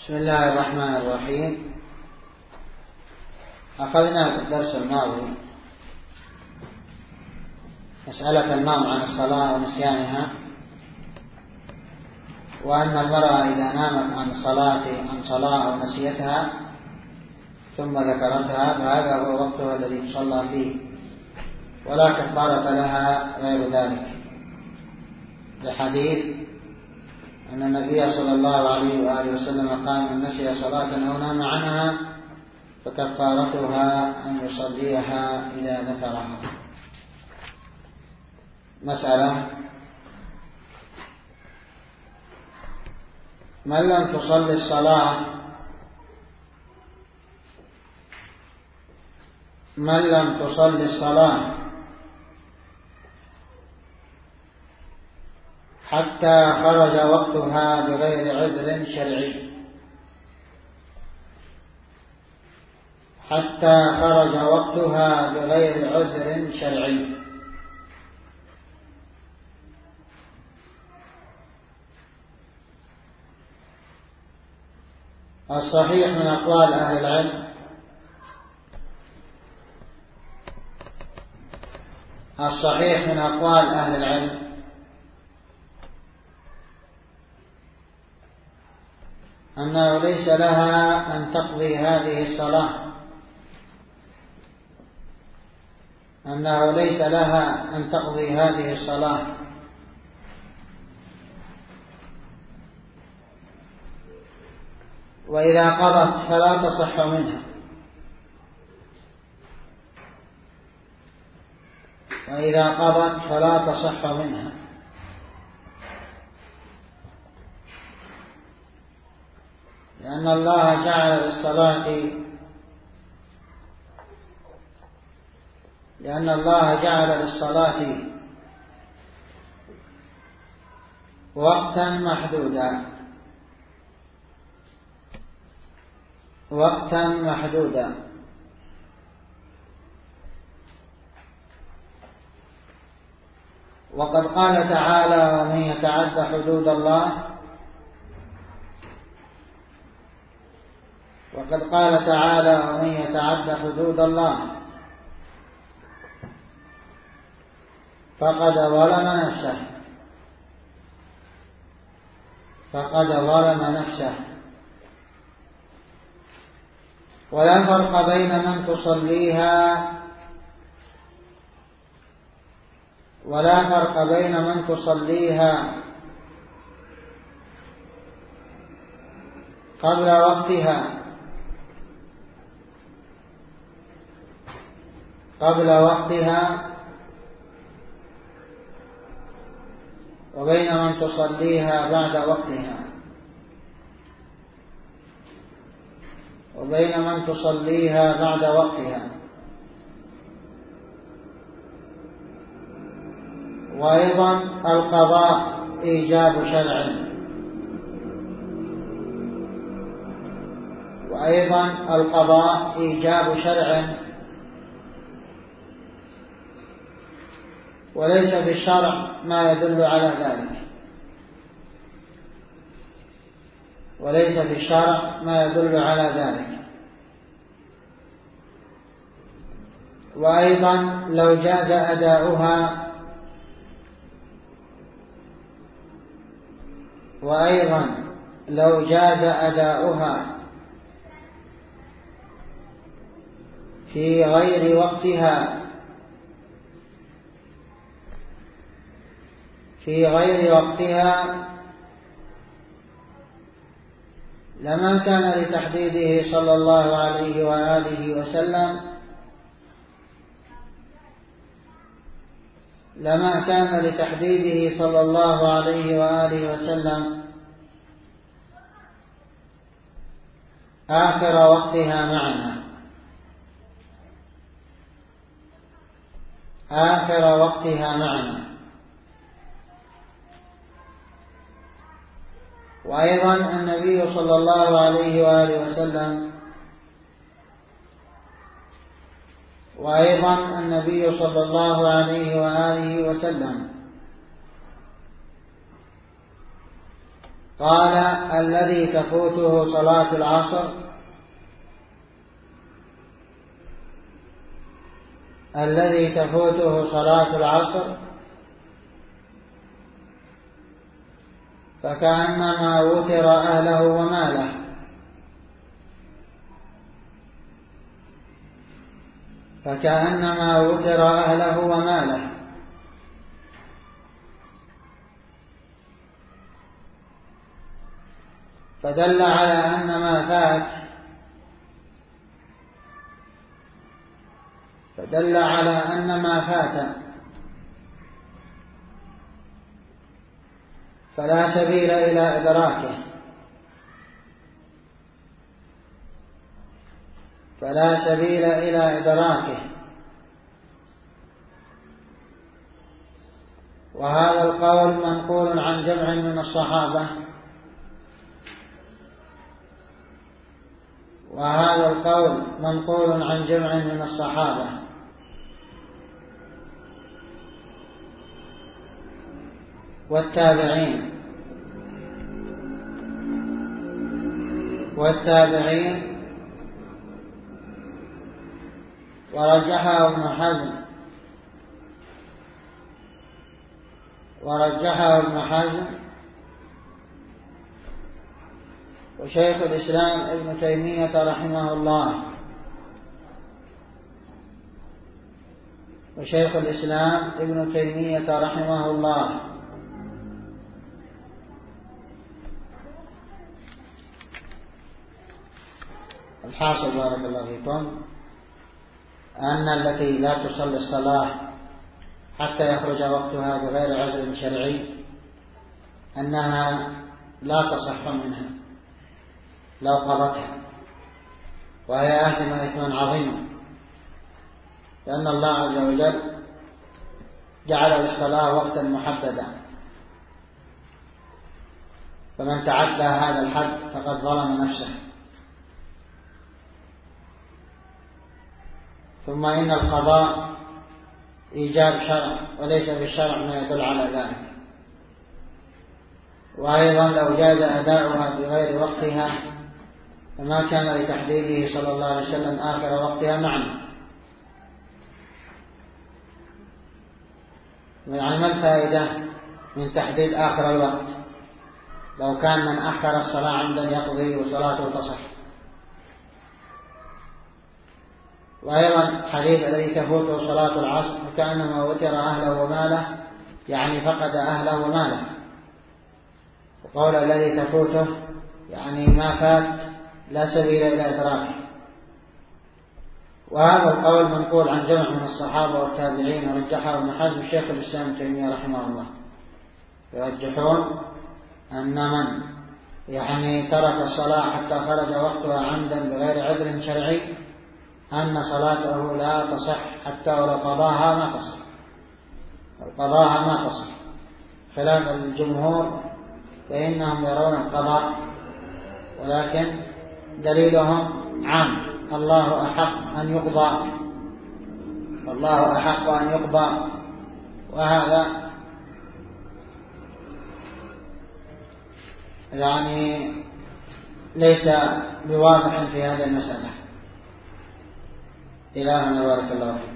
بسم الله الرحمن الرحيم. أخذنا في الدرس الماضي مسألة النوم عن الصلاة ونسيانها، وأن المرأة إذا نامت عن صلاة أو نسيتها ثم ذكرتها فهذا هو وقتها الذي تصلى فيه، ولا كفارة لها غير ذلك، لحديث أن النبي صلى الله عليه وآله وسلم قال: من نسي صلاة أو نام عنها فكفارتها أن يصليها إذا ذكرها. مسألة: من لم تصلي الصلاة حتى خرج وقتها بغير عذر شرعي، الصحيح من أقوال أهل العلم أنه ليس لها أن تقضي هذه الصلاة، وإذا قضت فلا تصح منها، لأن الله جعل للصلاة وقتا محدودا، وقد قال تعالى: ومن يتعد حدود الله فقد ظلم نفسه. ولا فرق بين من تصليها قبل وقتها وبين من تصليها بعد وقتها، وأيضا القضاء إيجاب شرع، وليس في الشرع ما يدل على ذلك. وأيضا لو جاز أداؤها في غير وقتها لما كان لتحديده صلى الله عليه وآله وسلم آخر وقتها معنا. وأيضا النبي صلى الله عليه وآله وسلم قال: الذي تفوته صلاة العصر فكأنما وتر أهله وماله. فدل على أن ما فات فلا سبيل إلى إدراكه. وهذا القول منقول عن جمع من الصحابة، والتابعين، ورجحه ابن حزم وشيخ الإسلام ابن تيمية رحمه الله. الحاصل بارك الله فيكم أن التي لا تصلي الصلاة حتى يخرج وقتها بغير عذر شرعي أنها لا تصح منها لو قضتها، وهي آثمة إثما عظيما، لأن الله عز وجل جعل للصلاة وقتا محددا، فمن تعدى هذا الحد فقد ظلم نفسه. ثم إن القضاء إيجاب شرع، وليس في الشرع ما يدل على ذلك. وأيضا لو جاز أداؤها بغير وقتها فما كان لتحديده صلى الله عليه وسلم آخر وقتها معنى. يعني ما الفائدة من تحديد آخر الوقت لو كان من أخر الصلاة عمدا يقضي وصلاته تصح؟ وأيضا حديث الذي تفوته صلاة العصر فكأنما وتر أهله وماله، يعني فقد أهله وماله. وقول الذي تفوته يعني ما فات لا سبيل إلى إدراكه. وهذا القول منقول عن جمع من الصحابة والتابعين، ورجحه ابن حزم شيخ الإسلام ابن تيمية رحمه الله. يرجحون أن من ترك الصلاة حتى خرج وقتها عمدا بغير عذر شرعي أن صلاته لا تصح، حتى ولو قضاها ما تصح. خلاف الجمهور فإنهم يرون القضاء، ولكن دليلهم عام: الله أحق أن يقضى. وهذا ليس بواضح في هذه المسألة. إلهنا بارك الله فيك.